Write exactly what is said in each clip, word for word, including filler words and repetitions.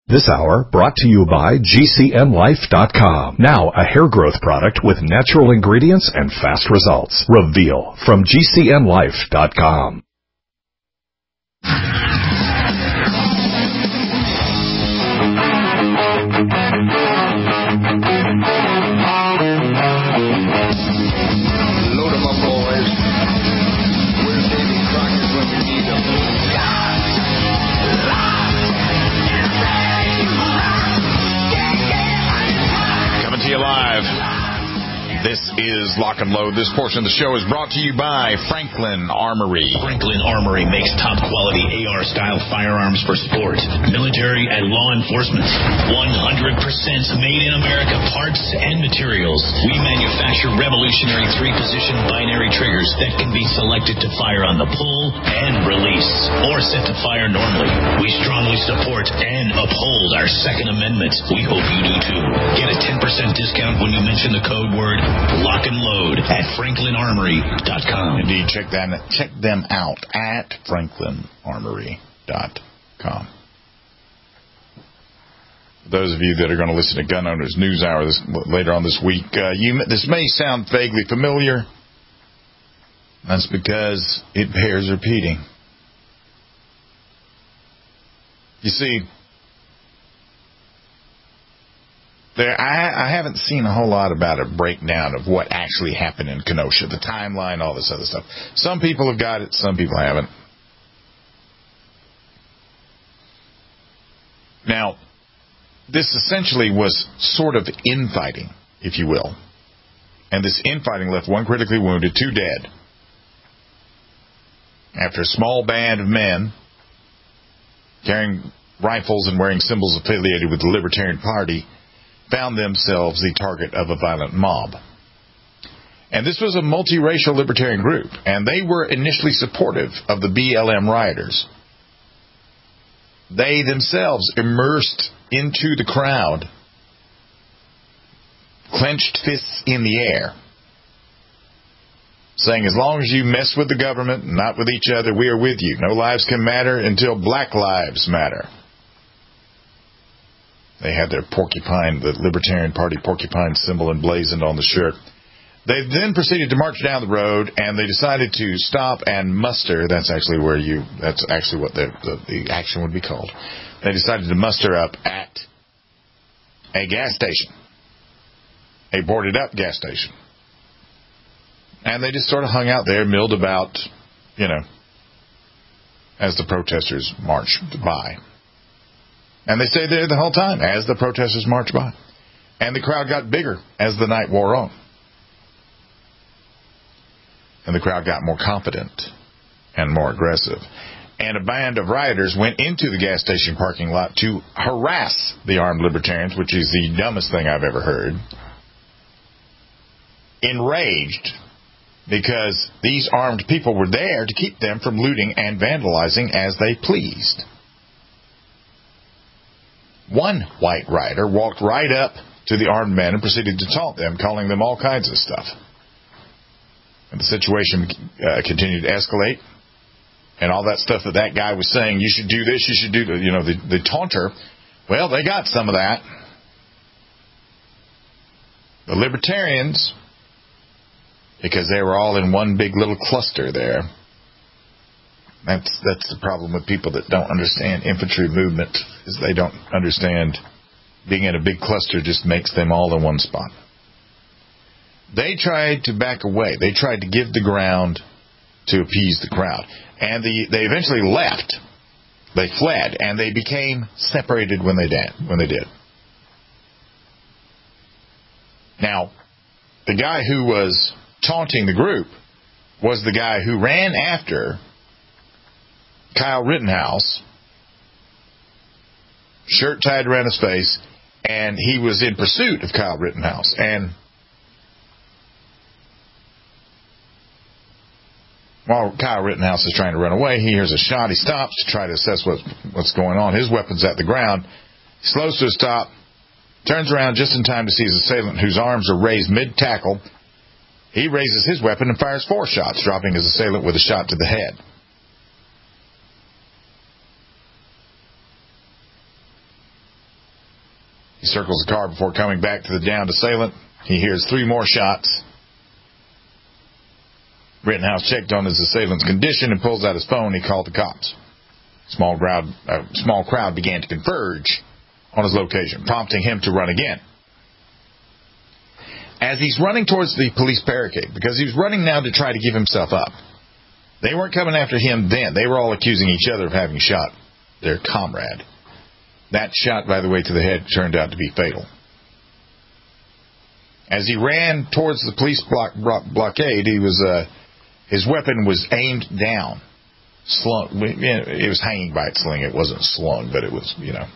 This hour brought to you by G C N Life dot com. Now a hair growth product with natural ingredients and fast results. Reveal from G C N Life dot com. Load 'em up, boys. Where's Davy Crockett when we need him? Coming to you live. This is Lock and Load. This portion of the show is brought to you by Franklin Armory. Franklin Armory makes top-quality A R-style firearms for sport, military, and law enforcement. one hundred percent made in America parts and materials. We manufacture revolutionary three-position binary triggers that can be selected to fire on the pull and release, or set to fire normally. We strongly support and uphold our Second Amendment. We hope you do too. Get a ten percent discount when you mention the code word Lock and Load at Franklin Armory dot com. Indeed, check them, check them out at Franklin Armory dot com. Those of you that are going to listen to Gun Owners News Hour this, later on this week, uh, you, this may sound vaguely familiar. That's because it bears repeating. You see, There, I, I haven't seen a whole lot about a breakdown of what actually happened in Kenosha, the timeline, all this other stuff. Some people have got it, some people haven't. Now, this essentially was sort of infighting, if you will. And this infighting left one critically wounded, two dead. After a small band of men carrying rifles and wearing symbols affiliated with the Libertarian Party found themselves the target of a violent mob. And this was a multiracial libertarian group, and they were initially supportive of the B L M rioters. They themselves immersed into the crowd, clenched fists in the air, saying, as long as you mess with the government, not with each other, we are with you. No lives can matter until black lives matter. They had their porcupine, the Libertarian Party porcupine symbol emblazoned on the shirt. They then proceeded to march down the road, and they decided to stop and muster. That's actually where you, that's actually what the, the, the action would be called. They decided to muster up at a gas station, a boarded up gas station. And they just sort of hung out there, milled about, you know, as the protesters marched by. And they stayed there the whole time as the protesters marched by. And the crowd got bigger as the night wore on. And the crowd got more confident and more aggressive. And a band of rioters went into the gas station parking lot to harass the armed libertarians, which is the dumbest thing I've ever heard. Enraged because these armed people were there to keep them from looting and vandalizing as they pleased. One white rioter walked right up to the armed men and proceeded to taunt them, calling them all kinds of stuff. And the situation uh, continued to escalate. And all that stuff that that guy was saying, you should do this, you should do that, you know, the, the taunter, well, they got some of that. The libertarians, because they were all in one big little cluster there. That's that's the problem with people that don't understand infantry movement, is they don't understand being in a big cluster just makes them all in one spot. They tried to back away. They tried to give the ground to appease the crowd. And the, they eventually left. They fled, and they became separated when they did. When they did. Now, the guy who was taunting the group was the guy who ran after Kyle Rittenhouse, shirt tied around his face, and he was in pursuit of Kyle Rittenhouse. And while Kyle Rittenhouse is trying to run away, he hears a shot. He stops to try to assess what, what's going on. His weapon's at the ground. He slows to a stop, turns around just in time to see his assailant, whose arms are raised mid-tackle. He raises his weapon and fires four shots, dropping his assailant with a shot to the head. He circles the car before coming back to the downed assailant. He hears three more shots. Rittenhouse checked on his assailant's condition and pulls out his phone. He called the cops. Small crowd, a small crowd began to converge on his location, prompting him to run again. As he's running towards the police barricade, because he was running now to try to give himself up. They weren't coming after him then. They were all accusing each other of having shot their comrade. That shot, by the way, to the head turned out to be fatal. As he ran towards the police block, block, blockade, he was uh, his weapon was aimed down. Slung, it was hanging by its sling. It wasn't slung, but it was, you know.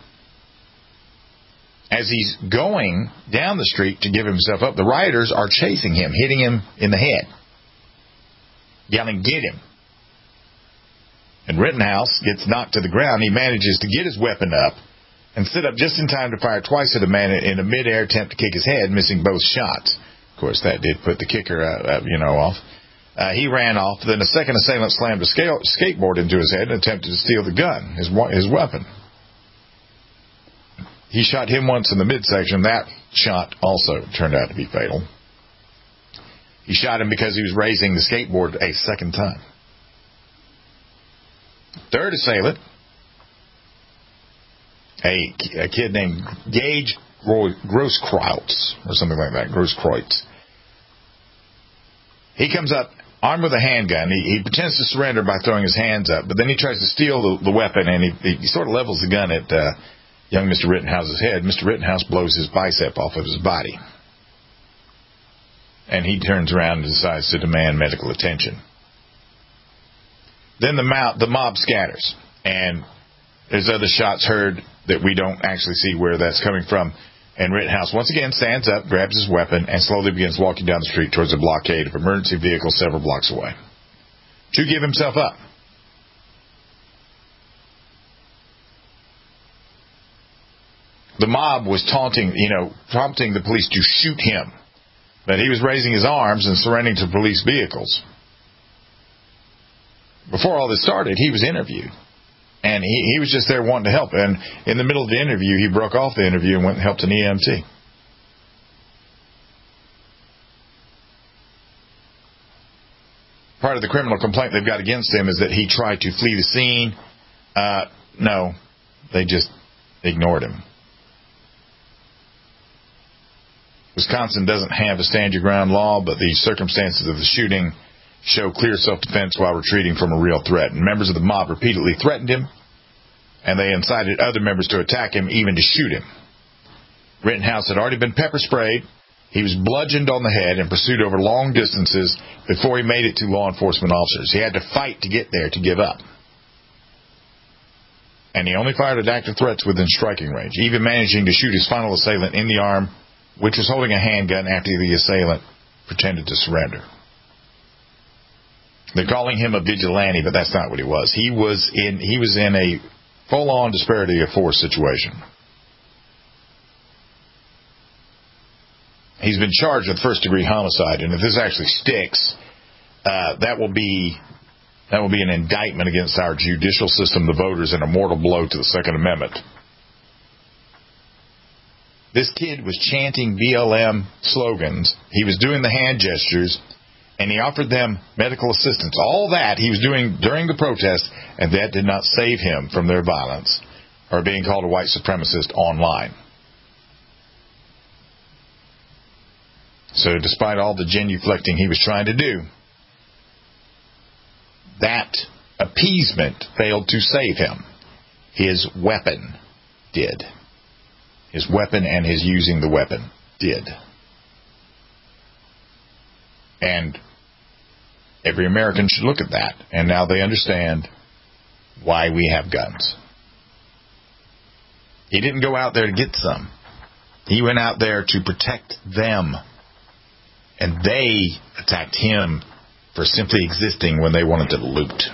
As he's going down the street to give himself up, the rioters are chasing him, hitting him in the head, yelling, "Get him!" And Rittenhouse gets knocked to the ground. He manages to get his weapon up and sit up just in time to fire twice at a man in a mid-air attempt to kick his head, missing both shots. Of course, that did put the kicker, uh, you know, off. Uh, he ran off. Then a second assailant slammed a scale, skateboard into his head and attempted to steal the gun, his his weapon. He shot him once in the midsection. That shot also turned out to be fatal. He shot him because he was raising the skateboard a second time. Third assailant, a, a kid named Gage Grosskreutz, or something like that, Grosskreutz. He comes up armed with a handgun. He, he pretends to surrender by throwing his hands up, but then he tries to steal the, the weapon, and he, he sort of levels the gun at uh, young Mister Rittenhouse's head. Mister Rittenhouse blows his bicep off of his body. And he turns around and decides to demand medical attention. Then the mob, the mob scatters, and there's other shots heard that we don't actually see where that's coming from. And Rittenhouse once again stands up, grabs his weapon, and slowly begins walking down the street towards a blockade of emergency vehicles several blocks away to give himself up. The mob was taunting, you know, prompting the police to shoot him. But he was raising his arms and surrendering to police vehicles. Before all this started, he was interviewed. And he, he was just there wanting to help. And in the middle of the interview, he broke off the interview and went and helped an E M T. Part of the criminal complaint they've got against him is that he tried to flee the scene. Uh, no, they just ignored him. Wisconsin doesn't have a stand your ground law, but the circumstances of the shooting show clear self-defense while retreating from a real threat. And members of the mob repeatedly threatened him, and they incited other members to attack him, even to shoot him. Rittenhouse had already been pepper sprayed. He was bludgeoned on the head and pursued over long distances before he made it to law enforcement officers. He had to fight to get there to give up. And he only fired at active threats within striking range, even managing to shoot his final assailant in the arm, which was holding a handgun after the assailant pretended to surrender. They're calling him a vigilante, but that's not what he was. He was in he was in a full-on disparity of force situation. He's been charged with first-degree homicide, and if this actually sticks, uh, that will be that will be an indictment against our judicial system, the voters, and a mortal blow to the Second Amendment. This kid was chanting B L M slogans. He was doing the hand gestures, and he offered them medical assistance. All that he was doing during the protest, and that did not save him from their violence or being called a white supremacist online. So despite all the genuflecting he was trying to do, that appeasement failed to save him. His weapon did. His weapon and his using the weapon did. And every American should look at that. And now they understand why we have guns. He didn't go out there to get some. He went out there to protect them. And they attacked him for simply existing when they wanted to loot.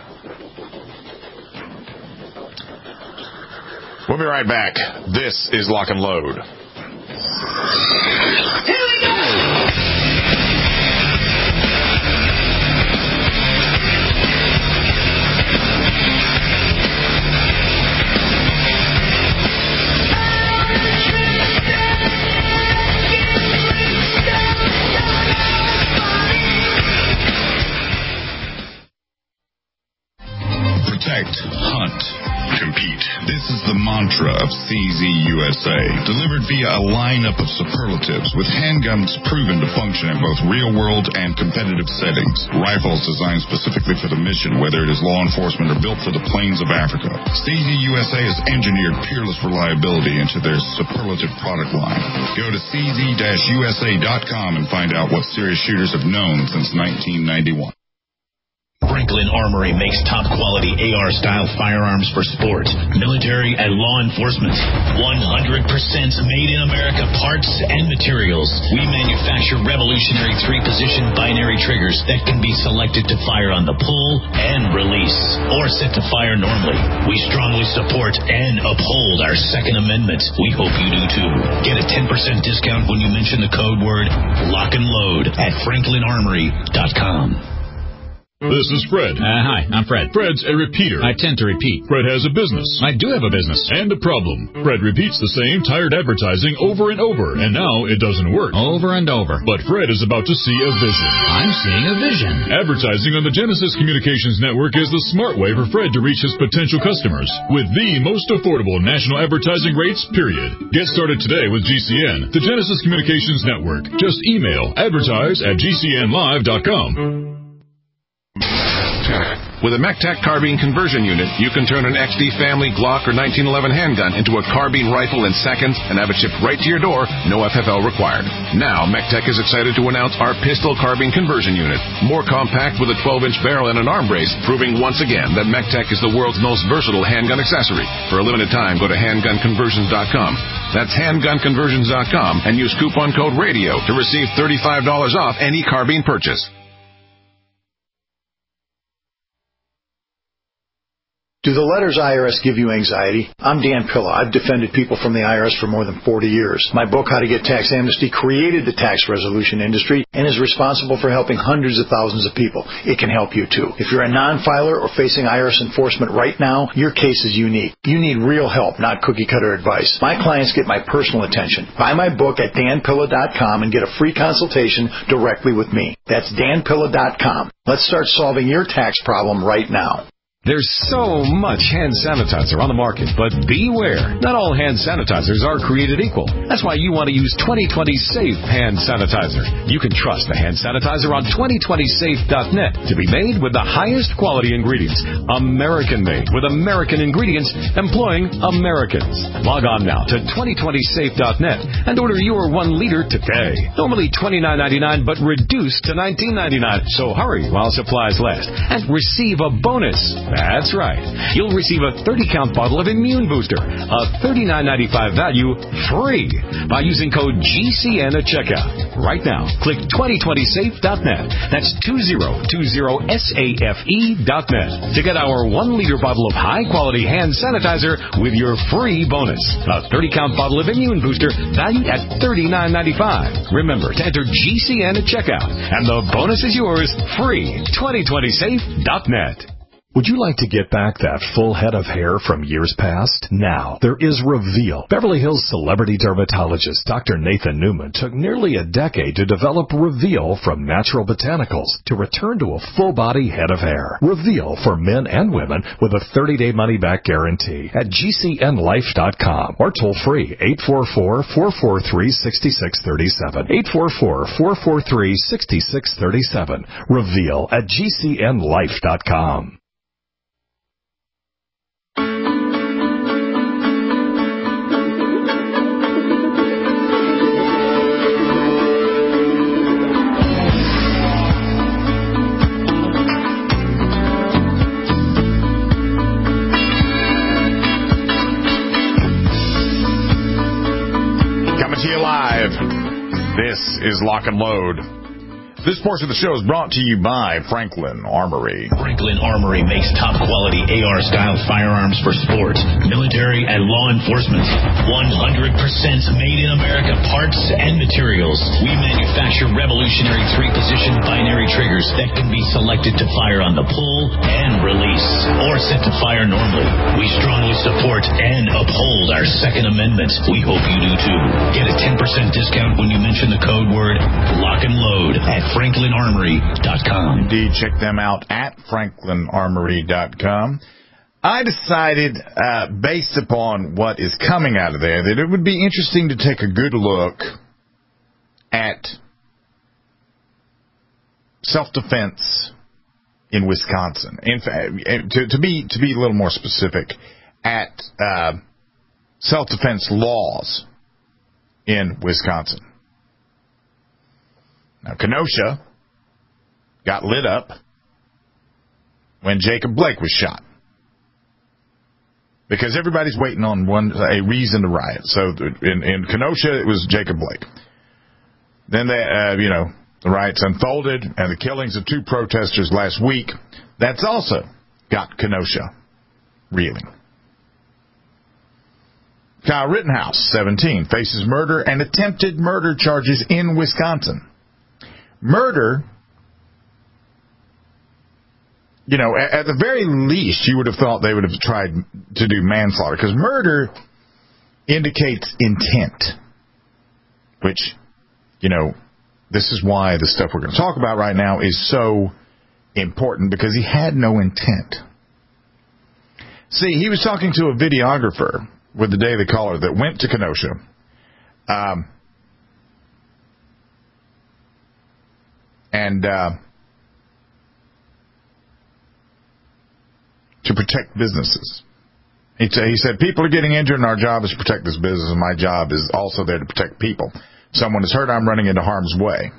We'll be right back. This is Lock and Load. Here we go! Out in the streets, mantra of C Z U S A, delivered via a lineup of superlatives with handguns proven to function in both real-world and competitive settings. Rifles designed specifically for the mission, whether it is law enforcement or built for the plains of Africa. C Z U S A has engineered peerless reliability into their superlative product line. Go to C Z U S A dot com and find out what serious shooters have known since nineteen ninety-one. Franklin Armory makes top-quality A R-style firearms for sport, military, and law enforcement. one hundred percent made in America parts and materials. We manufacture revolutionary three-position binary triggers that can be selected to fire on the pull and release, or set to fire normally. We strongly support and uphold our Second Amendment. We hope you do too. Get a ten percent discount when you mention the code word lock and load at franklin armory dot com. This is Fred. Uh, hi, I'm Fred. Fred's a repeater. I tend to repeat. Fred has a business. I do have a business. And a problem. Fred repeats the same tired advertising over and over, and now it doesn't work. Over and over. But Fred is about to see a vision. I'm seeing a vision. Advertising on the Genesis Communications Network is the smart way for Fred to reach his potential customers with the most affordable national advertising rates, period. Get started today with G C N, the Genesis Communications Network. Just email advertise at g c n live dot com. With a MECTEC carbine conversion unit, you can turn an X D Family, Glock, or nineteen eleven handgun into a carbine rifle in seconds and have it shipped right to your door, no F F L required. Now, MECTEC is excited to announce our pistol carbine conversion unit. More compact with a twelve-inch barrel and an arm brace, proving once again that MECTEC is the world's most versatile handgun accessory. For a limited time, go to handgun conversions dot com. That's handgun conversions dot com and use coupon code RADIO to receive thirty-five dollars off any carbine purchase. Do the letters I R S give you anxiety? I'm Dan Pilla. I've defended people from the I R S for more than forty years. My book, How to Get Tax Amnesty, created the tax resolution industry and is responsible for helping hundreds of thousands of people. It can help you too. If you're a non-filer or facing I R S enforcement right now, your case is unique. You need real help, not cookie-cutter advice. My clients get my personal attention. Buy my book at dan pilla dot com and get a free consultation directly with me. That's dan pilla dot com. Let's start solving your tax problem right now. There's so much hand sanitizer on the market, but beware. Not all hand sanitizers are created equal. That's why you want to use twenty twenty Safe Hand Sanitizer. You can trust the hand sanitizer on twenty twenty safe dot net to be made with the highest quality ingredients. American-made with American ingredients employing Americans. Log on now to twenty twenty safe dot net and order your one liter today. Normally twenty-nine ninety-nine, but reduced to nineteen ninety-nine. So hurry while supplies last and receive a bonus. That's right. You'll receive a thirty-count bottle of Immune Booster, a thirty-nine ninety-five value, free by using code G C N at checkout. Right now, click twenty twenty safe dot net. That's two thousand twenty safe dot net to get our one-liter bottle of high-quality hand sanitizer with your free bonus. A thirty-count bottle of Immune Booster valued at thirty-nine ninety-five. Remember to enter G C N at checkout, and the bonus is yours free. twenty twenty safe dot net. Would you like to get back that full head of hair from years past? Now, there is Reveal. Beverly Hills celebrity dermatologist Doctor Nathan Newman took nearly a decade to develop Reveal from natural botanicals to return to a full-body head of hair. Reveal for men and women with a thirty-day money-back guarantee at G C N life dot com or toll-free eight four four, four four three, six six three seven. eight four four, four four three, six six three seven. Reveal at G C N life dot com. To you live. This is Lock and Load. This portion of the show is brought to you by Franklin Armory. Franklin Armory makes top-quality A R-style firearms for sport, military, and law enforcement. one hundred percent made in America parts and materials. We manufacture revolutionary three-position binary triggers that can be selected to fire on the pull and release, or set to fire normally. We strongly support and uphold our Second Amendment. We hope you do too. Get a ten percent discount when you mention the code word lock and load at franklin armory dot com. Indeed, check them out at franklin armory dot com. I decided, uh, based upon what is coming out of there, that it would be interesting to take a good look at self-defense in Wisconsin. In fact, to, to be to be a little more specific, at uh, self-defense laws in Wisconsin. Now, Kenosha got lit up when Jacob Blake was shot, because everybody's waiting on one a reason to riot. So in, in Kenosha, it was Jacob Blake. Then they, uh, you know, the riots unfolded, and the killings of two protesters last week. That's also got Kenosha reeling. Kyle Rittenhouse, seventeen, faces murder and attempted murder charges in Wisconsin. Murder, you know, at, at the very least, you would have thought they would have tried to do manslaughter, because murder indicates intent, which, you know, this is why the stuff we're going to talk about right now is so important, because he had no intent. See, he was talking to a videographer with the Daily Caller that went to Kenosha. Um, and uh, to protect businesses. He, t- he said, people are getting injured and our job is to protect this business, and my job is also there to protect people. Someone is hurt, I'm running into harm's way.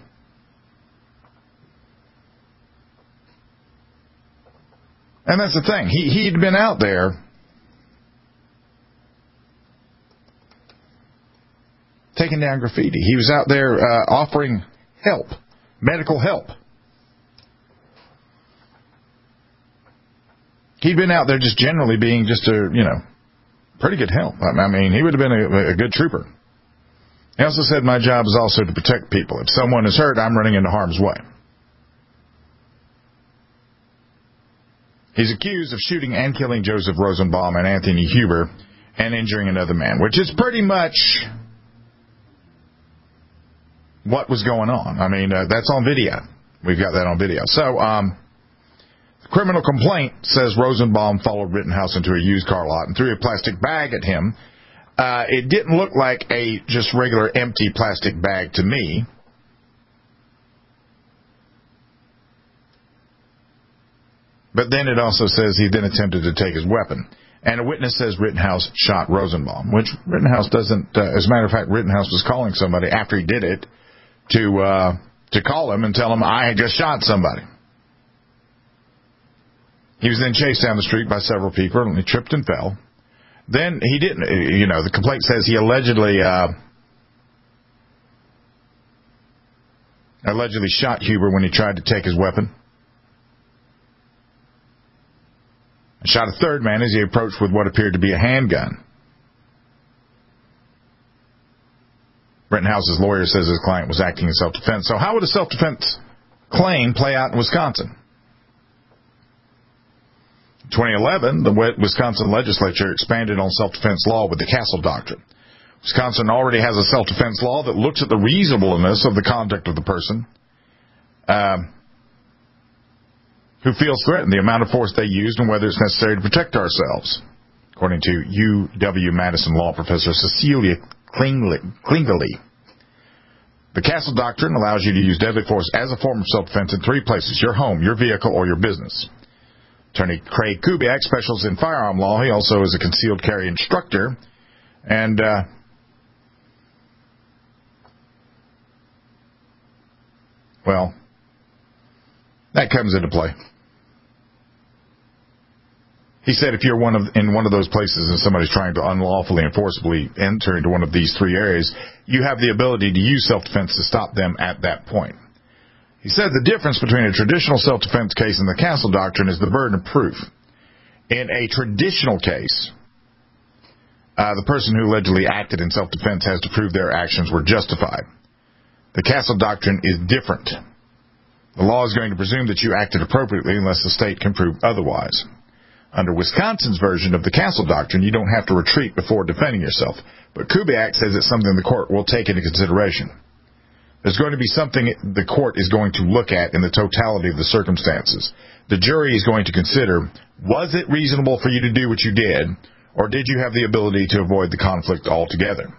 And that's the thing. He, he'd been out there taking down graffiti. He was out there uh, offering help, medical help. He'd been out there just generally being just a, you know, pretty good help. I mean, he would have been a, a good trooper. He also said, my job is also to protect people. If someone is hurt, I'm running into harm's way. He's accused of shooting and killing Joseph Rosenbaum and Anthony Huber and injuring another man, which is pretty much what was going on. I mean, uh, that's on video. We've got that on video. So, um, the criminal complaint says Rosenbaum followed Rittenhouse into a used car lot and threw a plastic bag at him. Uh, it didn't look like a just regular empty plastic bag to me. But then it also says he then attempted to take his weapon. And a witness says Rittenhouse shot Rosenbaum, which Rittenhouse doesn't, uh, as a matter of fact, Rittenhouse was calling somebody after he did it to, uh, to call him and tell him, I just shot somebody. He was then chased down the street by several people and he tripped and fell. Then he didn't, you know, the complaint says he allegedly, uh, allegedly shot Huber when he tried to take his weapon. Shot a third man as he approached with what appeared to be a handgun. Rittenhouse's lawyer says his client was acting in self-defense. So how would a self-defense claim play out in Wisconsin? In twenty eleven, the Wisconsin legislature expanded on self-defense law with the Castle Doctrine. Wisconsin already has a self-defense law that looks at the reasonableness of the conduct of the person um, who feels threatened, the amount of force they used, and whether it's necessary to protect ourselves, according to U W-Madison law professor Cecilia Klingley. The Castle Doctrine allows you to use deadly force as a form of self-defense in three places: your home, your vehicle, or your business. Attorney Craig Kubiak specializes in firearm law. He also is a concealed carry instructor. And uh, well, that comes into play. He said if you're one of in one of those places and somebody's trying to unlawfully and forcibly enter into one of these three areas, you have the ability to use self-defense to stop them at that point. He said the difference between a traditional self-defense case and the Castle Doctrine is the burden of proof. In a traditional case, uh, the person who allegedly acted in self-defense has to prove their actions were justified. The Castle Doctrine is different. The law is going to presume that you acted appropriately unless the state can prove otherwise. Under Wisconsin's version of the Castle Doctrine, you don't have to retreat before defending yourself. But Kubiak says it's something the court will take into consideration. There's going to be something the court is going to look at in the totality of the circumstances. The jury is going to consider, was it reasonable for you to do what you did, or did you have the ability to avoid the conflict altogether?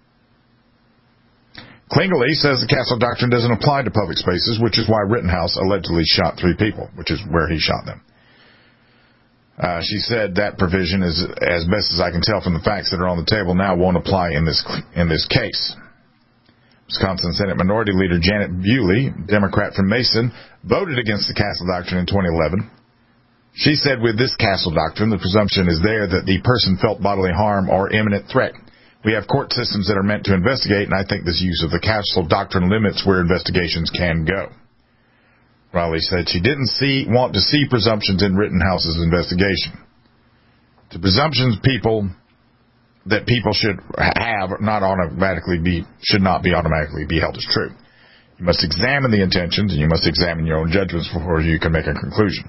Klingele says the Castle Doctrine doesn't apply to public spaces, which is why Rittenhouse allegedly shot three people, which is where he shot them. Uh, she said that provision, is, as best as I can tell from the facts that are on the table now, won't apply in this in this case. Wisconsin Senate Minority Leader Janet Bewley, Democrat from Mason, voted against the Castle Doctrine in twenty eleven. She said with this Castle Doctrine, the presumption is there that the person felt bodily harm or imminent threat. We have court systems that are meant to investigate, and I think this use of the Castle Doctrine limits where investigations can go. Riley said she didn't see want to see presumptions in Rittenhouse's investigation. The presumptions people that people should have not automatically be should not be automatically be held as true. You must examine the intentions, and you must examine your own judgments before you can make a conclusion.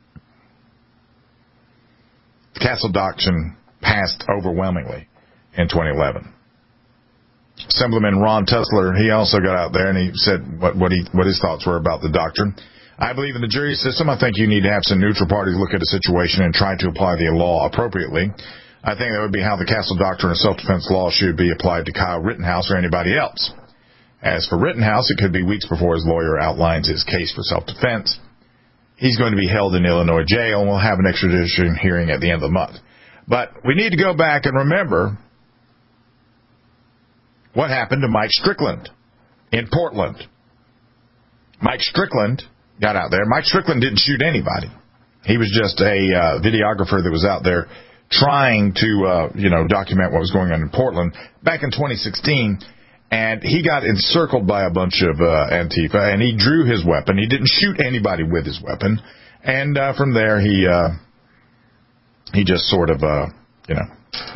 The Castle Doctrine passed overwhelmingly in twenty eleven. Assemblyman Ron Tussler, he also got out there and he said what, what, he, what his thoughts were about the doctrine. I believe in the jury system. I think you need to have some neutral parties look at a situation and try to apply the law appropriately. I think that would be how the Castle Doctrine of self-defense law should be applied to Kyle Rittenhouse or anybody else. As for Rittenhouse, it could be weeks before his lawyer outlines his case for self-defense. He's going to be held in Illinois jail and we'll have an extradition hearing at the end of the month. But we need to go back and remember what happened to Mike Strickland in Portland. Mike Strickland got out there. Mike Strickland didn't shoot anybody. He was just a uh, videographer that was out there trying to, uh, you know, document what was going on in Portland back in twenty sixteen. And he got encircled by a bunch of uh, Antifa, and he drew his weapon. He didn't shoot anybody with his weapon. And uh, from there, he uh, he just sort of, uh, you know,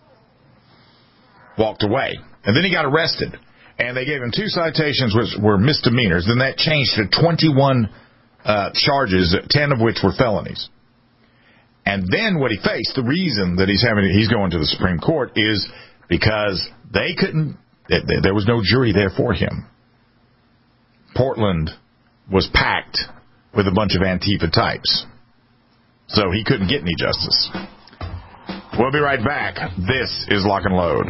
walked away. And then he got arrested, and they gave him two citations which were misdemeanors. Then that changed to twenty-one uh, charges, ten of which were felonies. And then what he faced, the reason that he's having he's going to the Supreme Court is because they couldn't, there was no jury there for him. Portland was packed with a bunch of Antifa types, so he couldn't get any justice. We'll be right back. This is Lock and Load.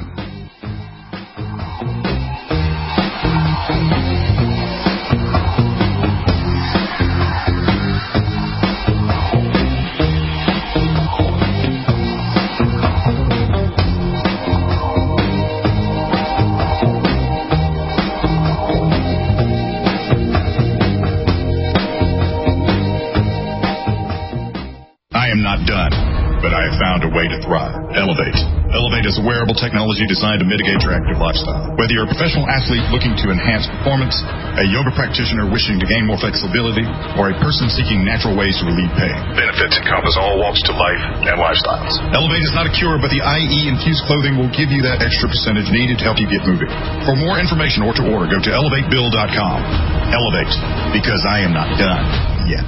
Found a way to thrive. Elevate. Elevate is a wearable technology designed to mitigate your active lifestyle. Whether you're a professional athlete looking to enhance performance, a yoga practitioner wishing to gain more flexibility, or a person seeking natural ways to relieve pain, benefits encompass all walks to life and lifestyles. Elevate is not a cure, but the I E-infused clothing will give you that extra percentage needed to help you get moving. For more information or to order, go to elevate bill dot com. Elevate, because I am not done yet.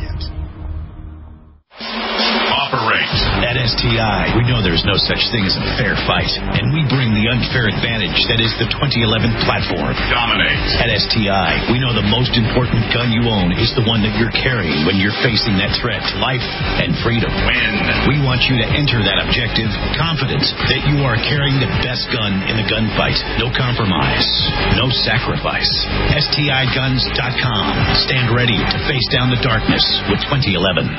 At S T I, we know there's no such thing as a fair fight, and we bring the unfair advantage that is the twenty eleven platform. Dominate. At S T I, we know the most important gun you own is the one that you're carrying when you're facing that threat to life and freedom. Win. We want you to enter that objective confident that you are carrying the best gun in the gunfight. No compromise, no sacrifice. S T I guns dot com. Stand ready to face down the darkness with twenty eleven.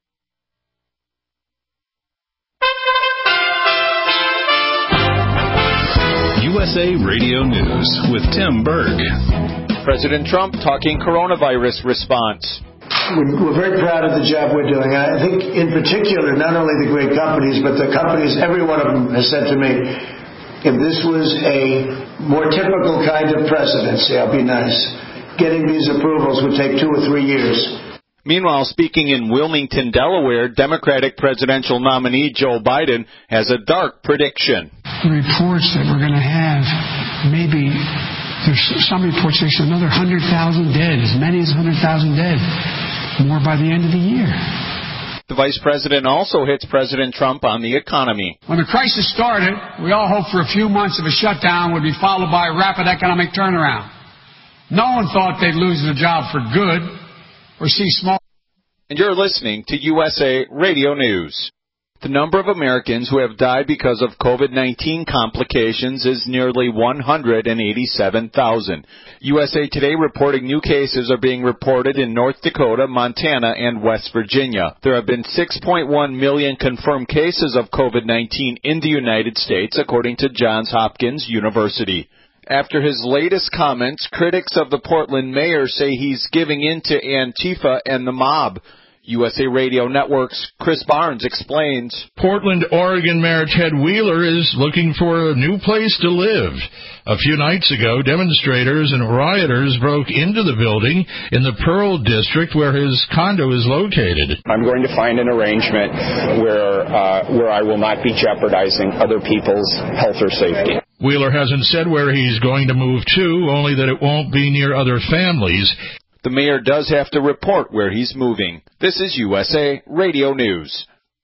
U S A Radio News with Tim Berg. President Trump talking coronavirus response. We're very proud of the job we're doing. I think in particular, not only the great companies, but the companies, every one of them has said to me, if this was a more typical kind of presidency, I'll be nice, getting these approvals would take two or three years. Meanwhile, speaking in Wilmington, Delaware, Democratic presidential nominee Joe Biden has a dark prediction. The reports that we're going to have, maybe there's some reports say another one hundred thousand dead, as many as one hundred thousand dead, more by the end of the year. The vice president also hits President Trump on the economy. When the crisis started, we all hoped for a few months of a shutdown would be followed by a rapid economic turnaround. No one thought they'd lose their job for good or see small. And you're listening to U S A Radio News. The number of Americans who have died because of COVID nineteen complications is nearly one hundred eighty-seven thousand. U S A Today reporting new cases are being reported in North Dakota, Montana, and West Virginia. There have been six point one million confirmed cases of COVID nineteen in the United States, according to Johns Hopkins University. After his latest comments, critics of the Portland mayor say he's giving in to Antifa and the mob. U S A Radio Network's Chris Barnes explains. Portland, Oregon Mayor Ted Wheeler is looking for a new place to live. A few nights ago, demonstrators and rioters broke into the building in the Pearl District where his condo is located. I'm going to find an arrangement where uh, where I will not be jeopardizing other people's health or safety. Wheeler hasn't said where he's going to move to, only that it won't be near other families. The mayor does have to report where he's moving. This is U S A Radio News.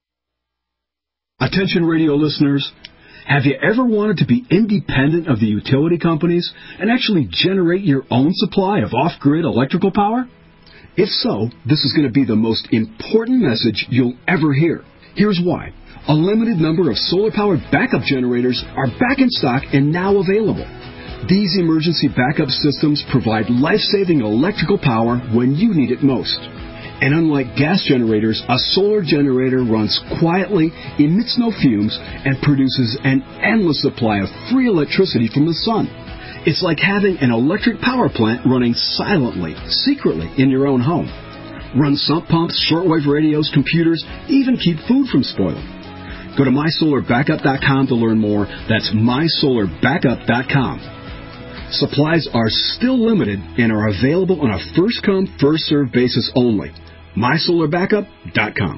Attention radio listeners, have you ever wanted to be independent of the utility companies and actually generate your own supply of off-grid electrical power? If so, this is going to be the most important message you'll ever hear. Here's why. A limited number of solar-powered backup generators are back in stock and now available. These emergency backup systems provide life-saving electrical power when you need it most. And unlike gas generators, a solar generator runs quietly, emits no fumes, and produces an endless supply of free electricity from the sun. It's like having an electric power plant running silently, secretly in your own home. Run sump pumps, shortwave radios, computers, even keep food from spoiling. Go to my solar backup dot com to learn more. That's my solar backup dot com. Supplies are still limited and are available on a first-come, first-served basis only. my solar backup dot com.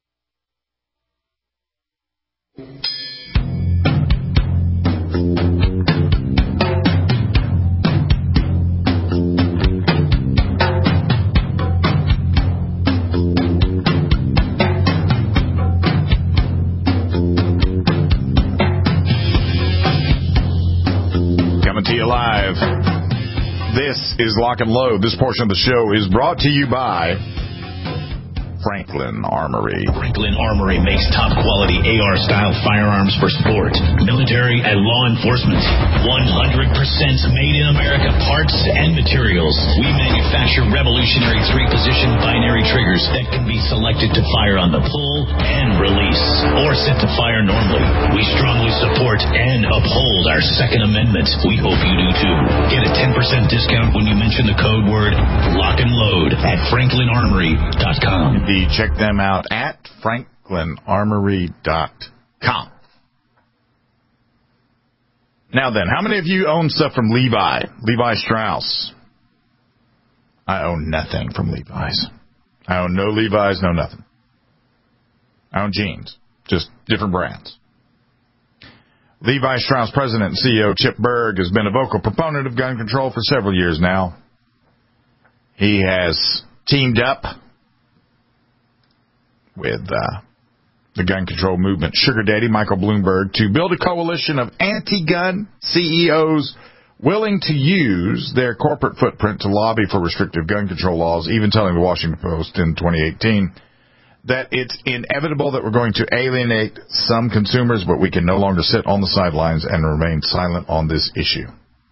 To you live. This is Lock and Load. This portion of the show is brought to you by Franklin Armory. Franklin Armory makes top quality A R-style firearms for sport, military, and law enforcement. one hundred percent made in America parts and materials. We manufacture revolutionary three-position binary triggers that can be selected to fire on the pull and release, or set to fire normally. We strongly support and uphold our Second Amendment. We hope you do too. Get a ten percent discount when you mention the code word Lock and Load at franklin armory dot com. Check them out at franklin armory dot com. Now then, how many of you own stuff from Levi? Levi Strauss. I own nothing from Levi's. I own no Levi's, no nothing. I own jeans, just different brands. Levi Strauss president and C E O Chip Bergh has been a vocal proponent of gun control for several years now. He has teamed up with uh, the gun control movement sugar daddy Michael Bloomberg to build a coalition of anti-gun C E Os willing to use their corporate footprint to lobby for restrictive gun control laws, even telling the Washington Post in twenty eighteen that it's inevitable that we're going to alienate some consumers, but we can no longer sit on the sidelines and remain silent on this issue.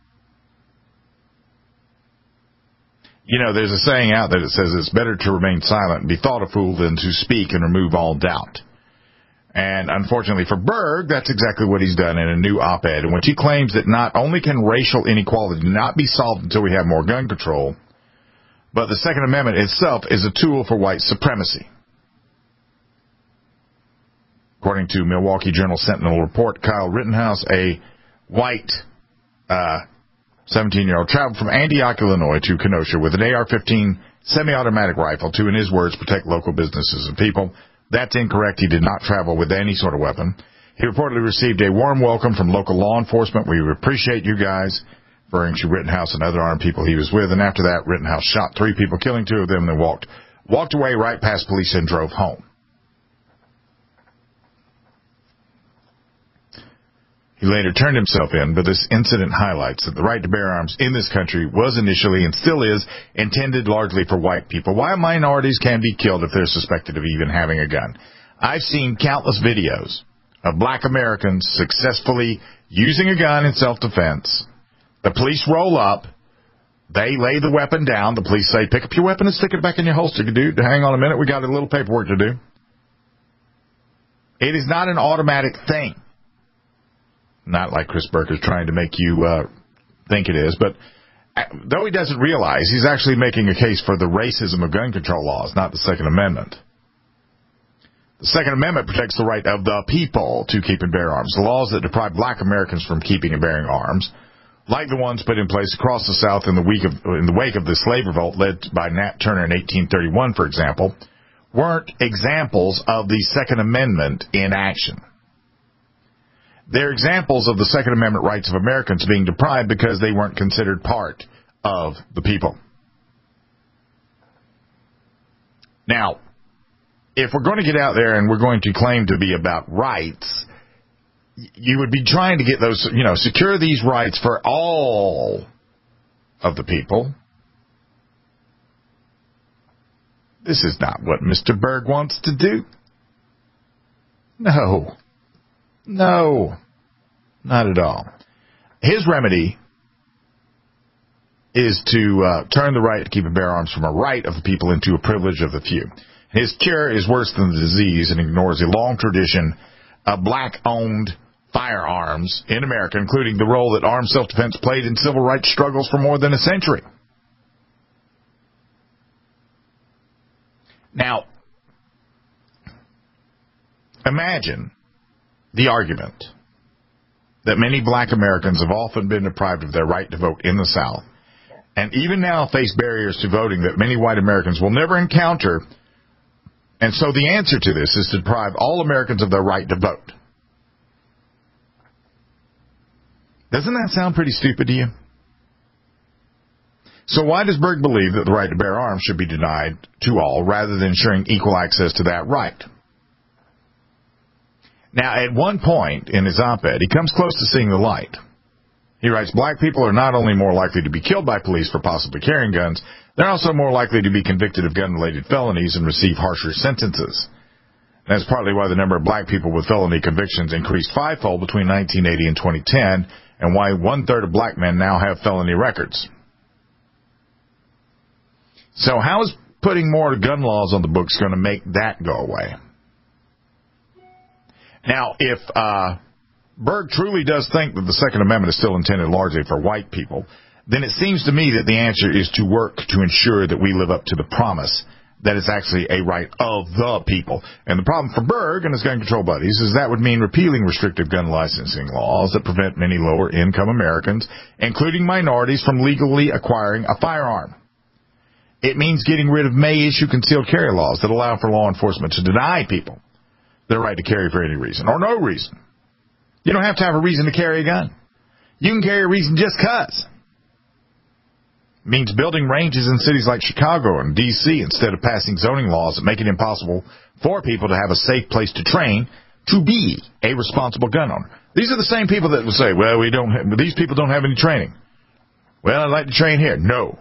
You know, there's a saying out there that says it's better to remain silent and be thought a fool than to speak and remove all doubt. And unfortunately for Bergh, that's exactly what he's done in a new op-ed in which he claims that not only can racial inequality not be solved until we have more gun control, but the Second Amendment itself is a tool for white supremacy. According to Milwaukee Journal Sentinel report, Kyle Rittenhouse, a white uh seventeen-year-old, traveled from Antioch, Illinois to Kenosha with an A R fifteen semi-automatic rifle to, in his words, protect local businesses and people. That's incorrect. He did not travel with any sort of weapon. He reportedly received a warm welcome from local law enforcement. We appreciate you guys, referring to Rittenhouse and other armed people he was with. And after that, Rittenhouse shot three people, killing two of them, and then walked, walked away right past police and drove home. He later turned himself in, but this incident highlights that the right to bear arms in this country was initially and still is intended largely for white people, while minorities can be killed if they're suspected of even having a gun. I've seen countless videos of black Americans successfully using a gun in self-defense. The police roll up. They lay the weapon down. The police say, pick up your weapon and stick it back in your holster, dude. Hang on a minute. We got a little paperwork to do. It is not an automatic thing. Not like Chris Burke is trying to make you uh, think it is. But though he doesn't realize, he's actually making a case for the racism of gun control laws, not the Second Amendment. The Second Amendment protects the right of the people to keep and bear arms. The laws that deprive black Americans from keeping and bearing arms, like the ones put in place across the South in the, week of, in the wake of the slave revolt led by Nat Turner in eighteen thirty-one, for example, weren't examples of the Second Amendment in action. They're examples of the Second Amendment rights of Americans being deprived because they weren't considered part of the people. Now, if we're going to get out there and we're going to claim to be about rights, you would be trying to get those, you know, secure these rights for all of the people. This is not what Mister Berg wants to do. No. No. Not at all. His remedy is to uh, turn the right to keep and bear arms from a right of the people into a privilege of the few. His cure is worse than the disease and ignores a long tradition of black-owned firearms in America, including the role that armed self-defense played in civil rights struggles for more than a century. Now, imagine the argument that many black Americans have often been deprived of their right to vote in the South, and even now face barriers to voting that many white Americans will never encounter. And so the answer to this is to deprive all Americans of their right to vote. Doesn't that sound pretty stupid to you? So why does Berg believe that the right to bear arms should be denied to all rather than ensuring equal access to that right? Now, at one point in his op-ed, he comes close to seeing the light. He writes, black people are not only more likely to be killed by police for possibly carrying guns, they're also more likely to be convicted of gun-related felonies and receive harsher sentences. That's partly why the number of black people with felony convictions increased fivefold between nineteen eighty and twenty ten, and why one-third of black men now have felony records. So how is putting more gun laws on the books going to make that go away? Now, if uh, Berg truly does think that the Second Amendment is still intended largely for white people, then it seems to me that the answer is to work to ensure that we live up to the promise that it's actually a right of the people. And the problem for Berg and his gun control buddies is that would mean repealing restrictive gun licensing laws that prevent many lower-income Americans, including minorities, from legally acquiring a firearm. It means getting rid of may-issue concealed carry laws that allow for law enforcement to deny people their right to carry for any reason or no reason. You don't have to have a reason to carry a gun. You can carry a reason just cause. It means building ranges in cities like Chicago and D C instead of passing zoning laws that make it impossible for people to have a safe place to train to be a responsible gun owner. These are the same people that will say, well, we don't have, these people don't have any training. Well, I'd like to train here. No.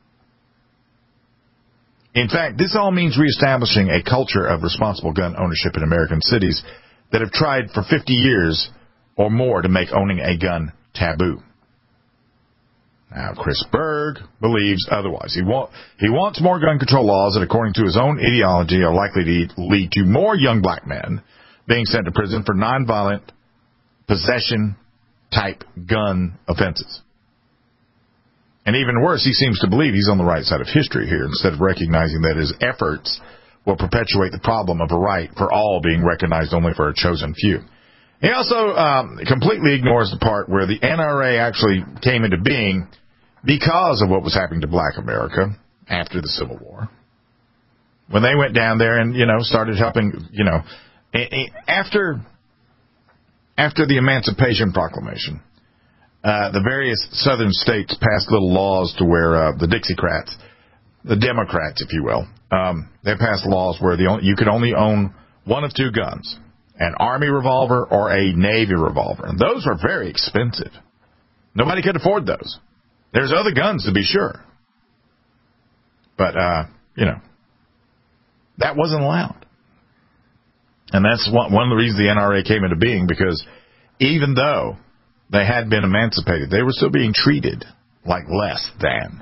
In fact, this all means reestablishing a culture of responsible gun ownership in American cities that have tried for fifty years or more to make owning a gun taboo. Now, Chris Berg believes otherwise. He, want, he wants more gun control laws that, according to his own ideology, are likely to lead to more young black men being sent to prison for nonviolent possession-type gun offenses. And even worse, he seems to believe he's on the right side of history here, instead of recognizing that his efforts will perpetuate the problem of a right for all being recognized only for a chosen few. He also um, completely ignores the part where the N R A actually came into being because of what was happening to black America after the Civil War. When they went down there and, you know, started helping, you know, after, after the Emancipation Proclamation, uh, the various southern states passed little laws to where uh, the Dixiecrats, the Democrats, if you will, um, they passed laws where the only, you could only own one of two guns. an Army revolver or a Navy revolver. And those were very expensive. Nobody could afford those. There's other guns, to be sure. But, uh, you know, that wasn't allowed. And that's one, one of the reasons the N R A came into being, because even though they had been emancipated, they were still being treated like less than.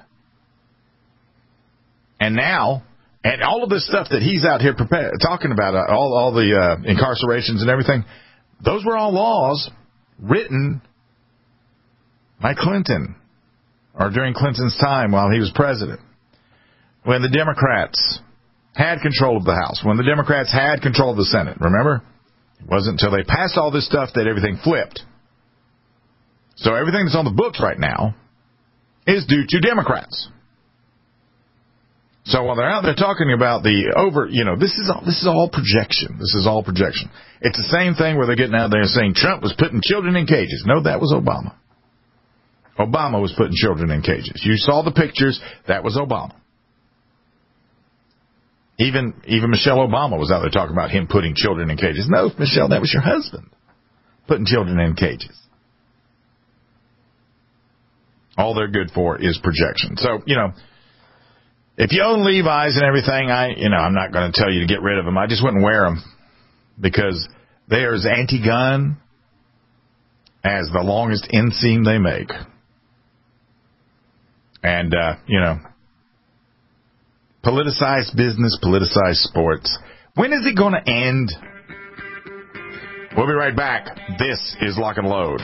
And now, and all of this stuff that he's out here prepare, talking about, uh, all, all the uh, incarcerations and everything, those were all laws written by Clinton, or during Clinton's time while he was president, when the Democrats had control of the House, when the Democrats had control of the Senate. Remember? It wasn't until they passed all this stuff that everything flipped. So everything that's on the books right now is due to Democrats. So while they're out there talking about the over, you know, this is all, this is all projection. This is all projection. It's the same thing where they're getting out there and saying Trump was putting children in cages. No, that was Obama. Obama was putting children in cages. You saw the pictures. That was Obama. Even even Michelle Obama was out there talking about him putting children in cages. No, Michelle, that was your husband putting children in cages. All they're good for is projection. So, you know, if you own Levi's and everything, I, you know, I'm not going to tell you to get rid of them. I just wouldn't wear them because they are as anti-gun as the longest inseam they make. And, uh, you know, politicized business, politicized sports. When is it going to end? We'll be right back. This is Lock and Load.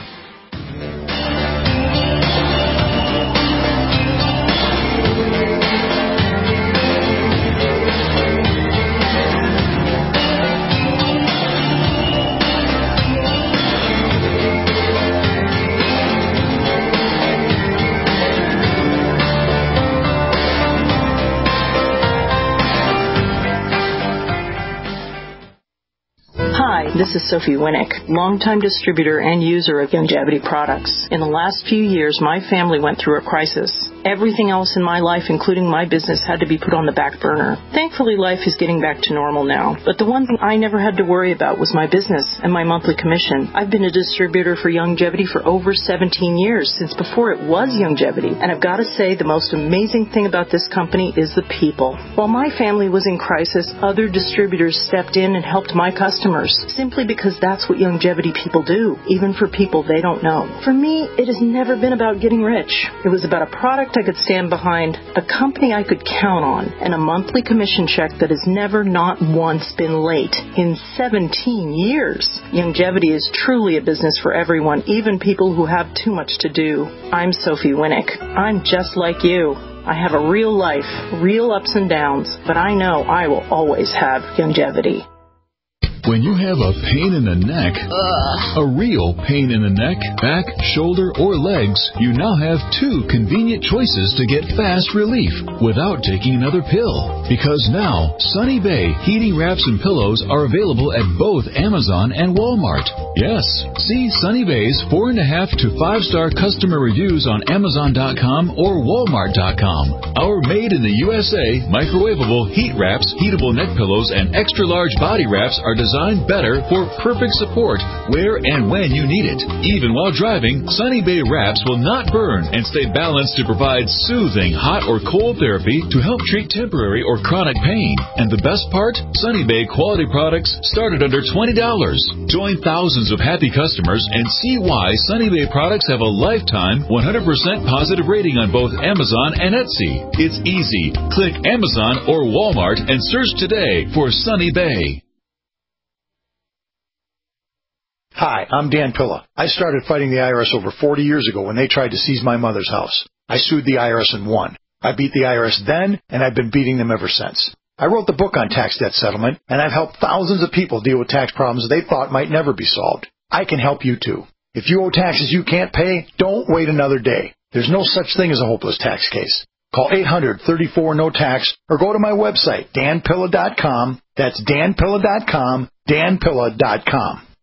This is Sophie Winnick, longtime distributor and user of Youngevity products. In the last few years, my family went through a crisis. Everything else in my life, including my business, had to be put on the back burner. Thankfully, life is getting back to normal now. But the one thing I never had to worry about was my business and my monthly commission. I've been a distributor for Youngevity for over seventeen years, since before it was Youngevity. And I've got to say, the most amazing thing about this company is the people. While my family was in crisis, other distributors stepped in and helped my customers, simply because that's what Youngevity people do, even for people they don't know. For me, it has never been about getting rich. It was about a product I could stand behind, a company I could count on, and a monthly commission check that has never, not once, been late in seventeen years. Youngevity is truly a business for everyone, even people who have too much to do. I'm Sophie Winnick. I'm just like you. I have a real life, real ups and downs, but I know I will always have Youngevity. When you have a pain in the neck, Ugh. a real pain in the neck, back, shoulder, or legs, you now have two convenient choices to get fast relief without taking another pill. Because now, Sunny Bay heating wraps and pillows are available at both Amazon and Walmart. Yes, see Sunny Bay's four and a half to five star customer reviews on Amazon dot com or Walmart dot com. Our made in the U S A microwavable heat wraps, heatable neck pillows, and extra large body wraps are designed Designed better for perfect support where and when you need it. Even while driving, Sunny Bay wraps will not burn and stay balanced to provide soothing hot or cold therapy to help treat temporary or chronic pain. And the best part? Sunny Bay quality products start at under twenty dollars. Join thousands of happy customers and see why Sunny Bay products have a lifetime one hundred percent positive rating on both Amazon and Etsy. It's easy. Click Amazon or Walmart and search today for Sunny Bay. Hi, I'm Dan Pilla. I started fighting the I R S over forty years ago when they tried to seize my mother's house. I sued the I R S and won. I beat the I R S then, and I've been beating them ever since. I wrote the book on tax debt settlement, and I've helped thousands of people deal with tax problems they thought might never be solved. I can help you too. If you owe taxes you can't pay, don't wait another day. There's no such thing as a hopeless tax case. Call eight hundred, thirty-four, no tax or go to my website, dan pilla dot com. That's dan pilla dot com, dan pilla dot com.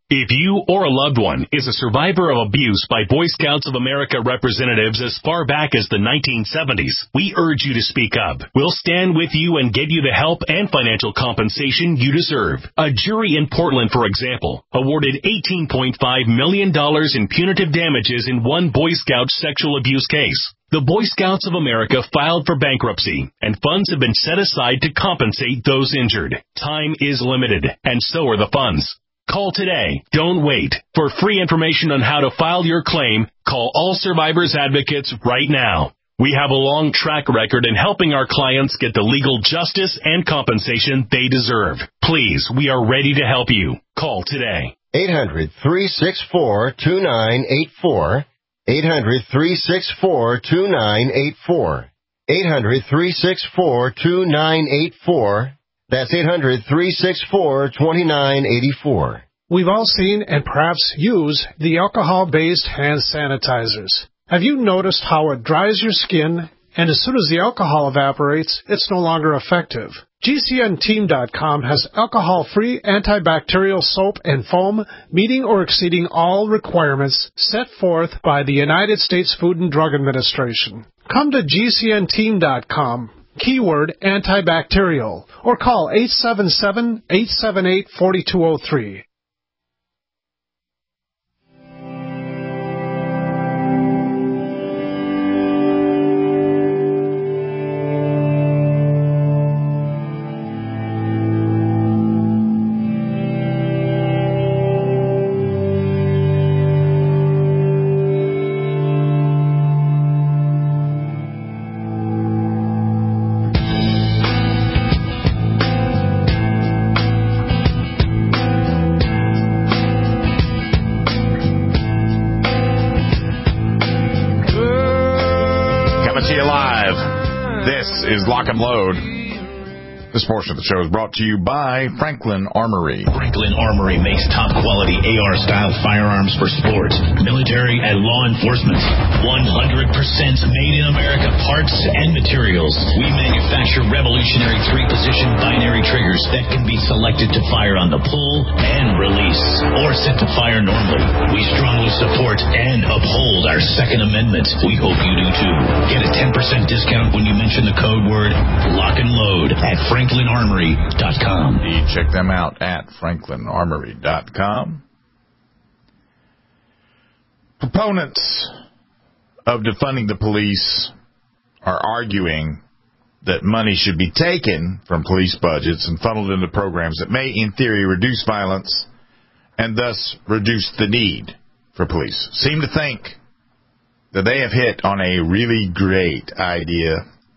If you or a loved one is a survivor of abuse by Boy Scouts of America representatives as far back as the nineteen seventies, we urge you to speak up. We'll stand with you and give you the help and financial compensation you deserve. A jury in Portland, for example, awarded eighteen point five million dollars in punitive damages in one Boy Scout sexual abuse case. The Boy Scouts of America filed for bankruptcy, and funds have been set aside to compensate those injured. Time is limited, and so are the funds. Call today. Don't wait. For free information on how to file your claim, call All Survivors Advocates right now. We have a long track record in helping our clients get the legal justice and compensation they deserve. Please, we are ready to help you. Call today. eight hundred, three six four, two nine eight four. eight hundred, three six four, two nine eight four. eight hundred, three six four, two nine eight four. That's eight hundred, three six four, two nine eight four. We've all seen and perhaps use the alcohol-based hand sanitizers. Have you noticed how it dries your skin, and as soon as the alcohol evaporates, it's no longer effective? G C N team dot com has alcohol-free antibacterial soap and foam meeting or exceeding all requirements set forth by the United States Food and Drug Administration. Come to G C N team dot com. Keyword antibacterial, or call eight seven seven, eight seven eight, four two zero three. Lock and Load. This portion of the show is brought to you by Franklin Armory. Franklin Armory makes top-quality A R-style firearms for sport, military, and law enforcement. one hundred percent made in America parts and materials. We manufacture revolutionary three-position binary triggers that can be selected to fire on the pull and release, or set to fire normally. We strongly support and uphold our Second Amendment. We hope you do too. Get a ten percent discount when you mention the code word Lock and Load at franklin armory dot com. Check them out at franklin armory dot com. Proponents of defunding the police are arguing that money should be taken from police budgets and funneled into programs that may, in theory, reduce violence and thus reduce the need for police. Seem to think that they have hit on a really great idea.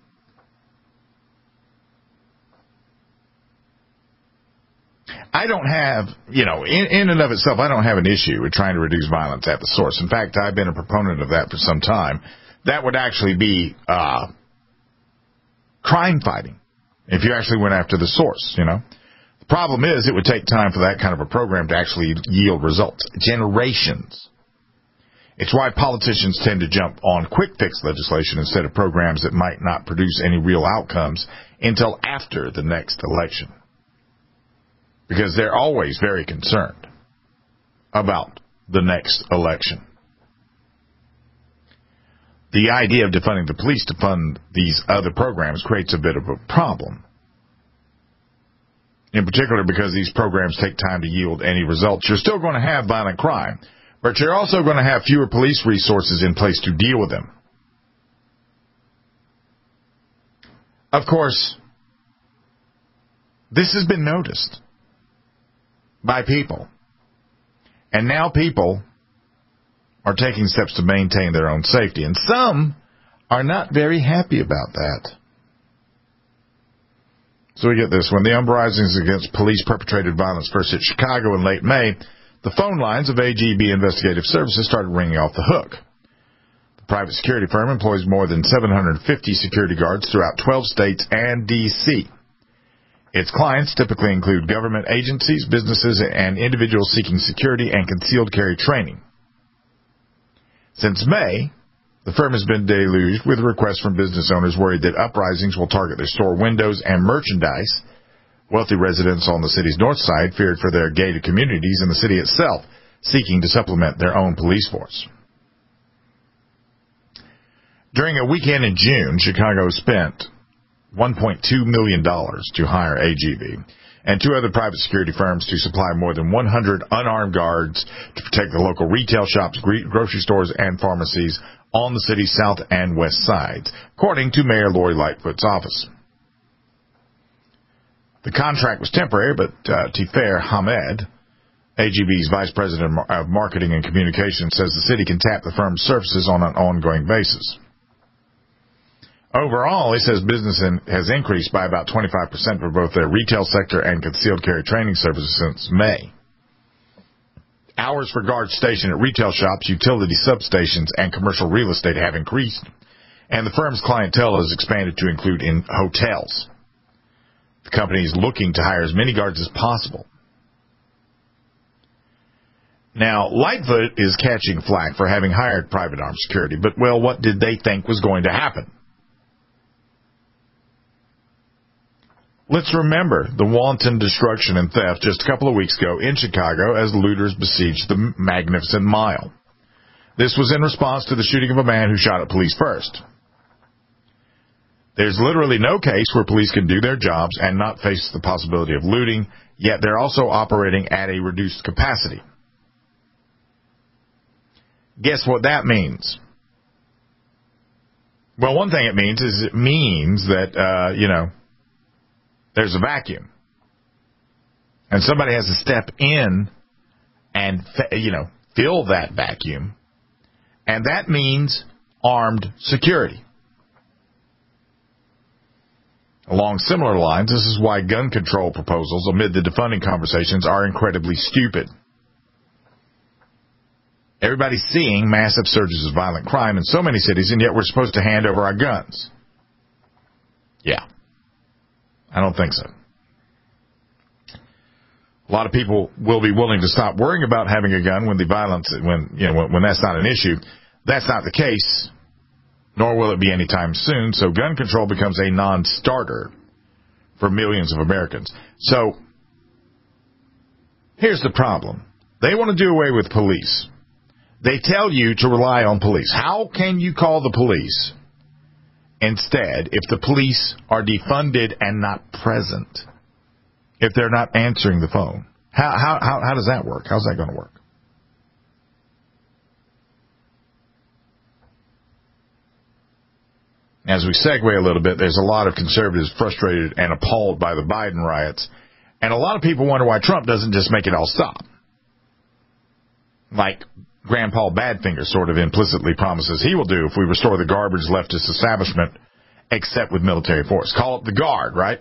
I don't have, you know, in, in and of itself, I don't have an issue with trying to reduce violence at the source. In fact, I've been a proponent of that for some time. That would actually be uh, crime fighting if you actually went after the source, you know. The problem is it would take time for that kind of a program to actually yield results. Generations. It's why politicians tend to jump on quick fix legislation instead of programs that might not produce any real outcomes until after the next election. Because they're always very concerned about the next election. The idea of defunding the police to fund these other programs creates a bit of a problem. In particular because these programs take time to yield any results. You're still going to have violent crime, but you're also going to have fewer police resources in place to deal with them. Of course, this has been noticed by people. And now people are taking steps to maintain their own safety. And some are not very happy about that. So we get this. When the uprisings against police perpetrated violence first hit Chicago in late May, the phone lines of A G B Investigative Services started ringing off the hook. The private security firm employs more than seven hundred fifty security guards throughout twelve states and D C Its clients typically include government agencies, businesses, and individuals seeking security and concealed carry training. Since May, the firm has been deluged with requests from business owners worried that uprisings will target their store windows and merchandise Wealthy residents on the city's north side feared for their gated communities and the city itself, seeking to supplement their own police force. During a weekend in June, Chicago spent one point two million dollars to hire A G V and two other private security firms to supply more than one hundred unarmed guards to protect the local retail shops, grocery stores, and pharmacies on the city's south and west sides, according to Mayor Lori Lightfoot's office. The contract was temporary, but uh, Tifer Hamed, A G V's vice president of marketing and communications, says the city can tap the firm's services on an ongoing basis. Overall, he says business in, has increased by about twenty-five percent for both their retail sector and concealed carry training services since May. Hours for guards stationed at retail shops, utility substations, and commercial real estate have increased, and the firm's clientele has expanded to include in hotels. The company is looking to hire as many guards as possible. Now, Lightfoot is catching flack for having hired private armed security, but, well, what did they think was going to happen? Let's remember the wanton destruction and theft just a couple of weeks ago in Chicago as looters besieged the Magnificent Mile. This was in response to the shooting of a man who shot at police first. There's literally no case where police can do their jobs and not face the possibility of looting, yet they're also operating at a reduced capacity. Guess what that means? Well, one thing it means is it means that, uh, you know, there's a vacuum. And somebody has to step in and, you know, fill that vacuum. And that means armed security. Along similar lines, this is why gun control proposals amid the defunding conversations are incredibly stupid. Everybody's seeing massive surges of violent crime in so many cities, and yet we're supposed to hand over our guns. Yeah. I don't think so. A lot of people will be willing to stop worrying about having a gun when the violence, when you know, when, when that's not an issue. That's not the case, nor will it be anytime soon. So gun control becomes a non-starter for millions of Americans. So here's the problem. They want to do away with police. They tell you to rely on police. How can you call the police instead if the police are defunded and not present? If they're not answering the phone? How how how, how does that work? How's that going to work? As we segue a little bit, there's a lot of conservatives frustrated and appalled by the Biden riots. And a lot of people wonder why Trump doesn't just make it all stop. Like Grandpa Badfinger sort of implicitly promises he will do if we restore the garbage leftist establishment, except with military force. Call it the Guard, right?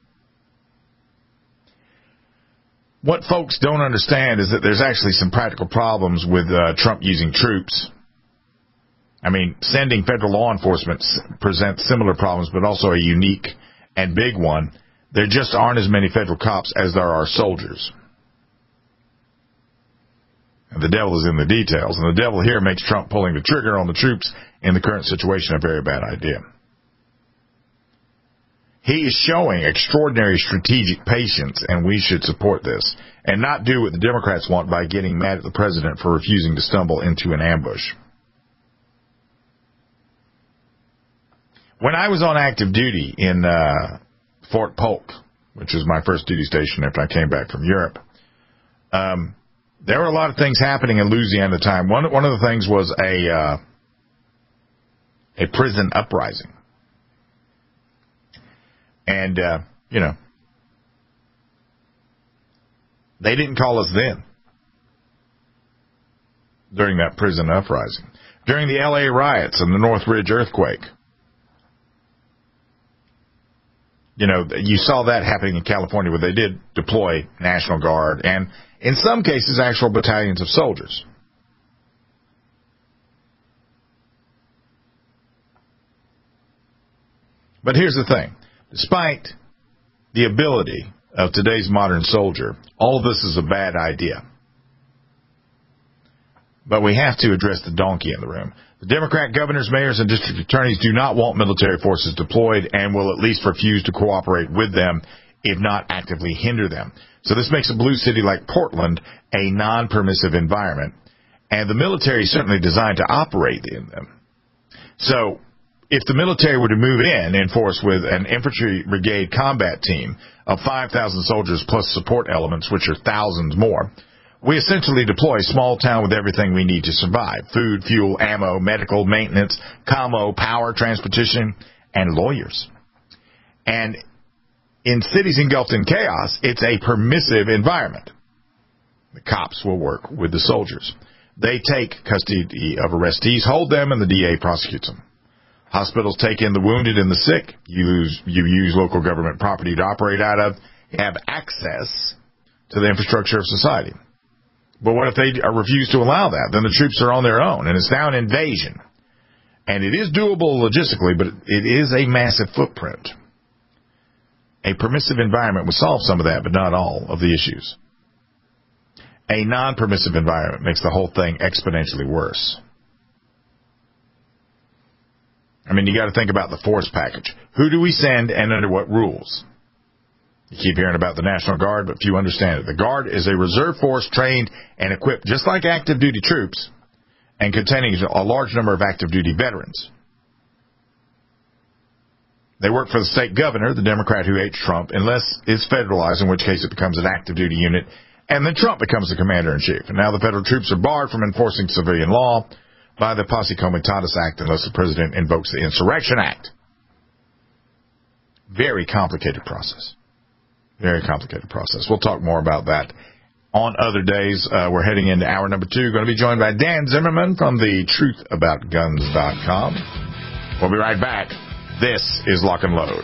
What folks don't understand is that there's actually some practical problems with uh, Trump using troops. I mean, sending federal law enforcement presents similar problems, but also a unique and big one. There just aren't as many federal cops as there are soldiers. And the devil is in the details. And the devil here makes Trump pulling the trigger on the troops in the current situation a very bad idea. He is showing extraordinary strategic patience, and we should support this and not do what the Democrats want by getting mad at the president for refusing to stumble into an ambush. When I was on active duty in uh, Fort Polk, which was my first duty station after I came back from Europe, um, there were a lot of things happening in Louisiana at the time. One, one of the things was a uh, a prison uprising. And, uh, you know, they didn't call us then during that prison uprising. During the L A riots and the Northridge earthquake, you know, you saw that happening in California where they did deploy National Guard and, in some cases, actual battalions of soldiers. But here's the thing. Despite the ability of today's modern soldier, all of this is a bad idea. But we have to address the donkey in the room. The Democrat governors, mayors, and district attorneys do not want military forces deployed and will at least refuse to cooperate with them if not actively hinder them. So this makes a blue city like Portland a non-permissive environment, and the military is certainly designed to operate in them. So if the military were to move in in force with an infantry brigade combat team of five thousand soldiers plus support elements, which are thousands more, we essentially deploy a small town with everything we need to survive: food, fuel, ammo, medical, maintenance, commo, power, transportation, and lawyers. And in cities engulfed in chaos, it's a permissive environment. The cops will work with the soldiers. They take custody of arrestees, hold them, and the D A prosecutes them. Hospitals take in the wounded and the sick. You use, you use local government property to operate out of. You have access to the infrastructure of society. But what if they refuse to allow that? Then the troops are on their own, and it's now an invasion. And it is doable logistically, but it is a massive footprint. A permissive environment would solve some of that, but not all of the issues. A non-permissive environment makes the whole thing exponentially worse. I mean, you got to think about the force package. Who do we send and under what rules? You keep hearing about the National Guard, but few understand it. The Guard is a reserve force trained and equipped just like active duty troops and containing a large number of active duty veterans. They work for the state governor, the Democrat who hates Trump, unless it's federalized, in which case it becomes an active duty unit, and then Trump becomes the commander-in-chief. And now the federal troops are barred from enforcing civilian law by the Posse Comitatus Act unless the president invokes the Insurrection Act. Very complicated process. Very complicated process. We'll talk more about that on other days. Uh, we're heading into hour number two. Going to be joined by Dan Zimmerman from the truth about guns dot com. We'll be right back. This is Lock and Load.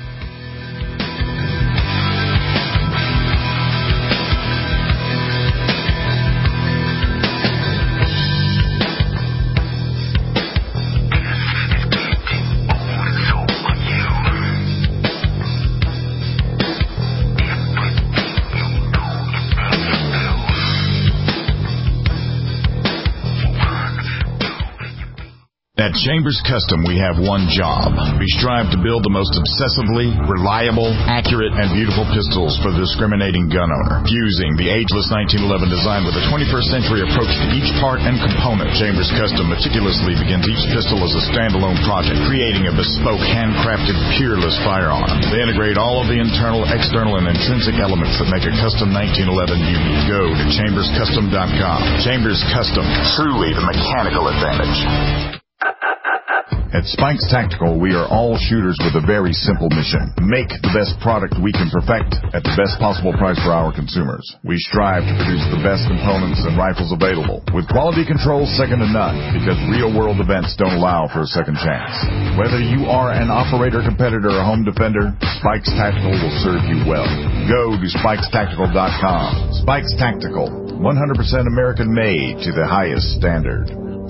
At Chambers Custom, we have one job. We strive to build the most obsessively, reliable, accurate, and beautiful pistols for the discriminating gun owner. Fusing the ageless nineteen eleven design with a twenty-first century approach to each part and component, Chambers Custom meticulously begins each pistol as a standalone project, creating a bespoke, handcrafted, peerless firearm. They integrate all of the internal, external, and intrinsic elements that make a custom nineteen eleven unique. Go to chambers custom dot com. Chambers Custom, truly the mechanical advantage. At Spikes Tactical, we are all shooters with a very simple mission. Make the best product we can perfect at the best possible price for our consumers. We strive to produce the best components and rifles available, with quality control second to none, because real-world events don't allow for a second chance. Whether you are an operator, competitor, or home defender, Spikes Tactical will serve you well. Go to spikes tactical dot com. Spikes Tactical, one hundred percent American-made to the highest standard.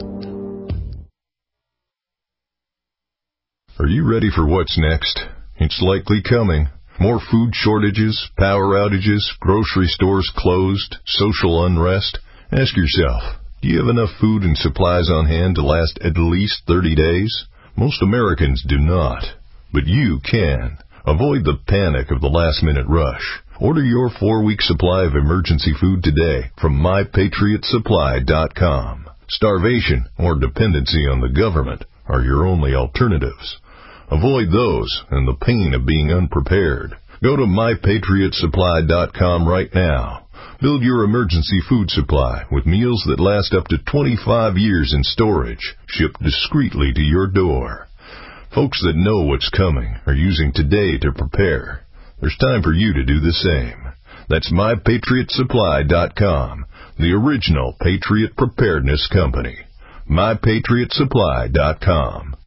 Are you ready for what's next? It's likely coming. More food shortages, power outages, grocery stores closed, social unrest. Ask yourself, do you have enough food and supplies on hand to last at least thirty days? Most Americans do not, but you can. Avoid the panic of the last-minute rush. Order your four-week supply of emergency food today from my patriot supply dot com. Starvation or dependency on the government are your only alternatives. Avoid those and the pain of being unprepared. Go to my patriot supply dot com right now. Build your emergency food supply with meals that last up to twenty-five years in storage, shipped discreetly to your door. Folks that know what's coming are using today to prepare. There's time for you to do the same. That's my patriot supply dot com, the original Patriot Preparedness Company. my patriot supply dot com.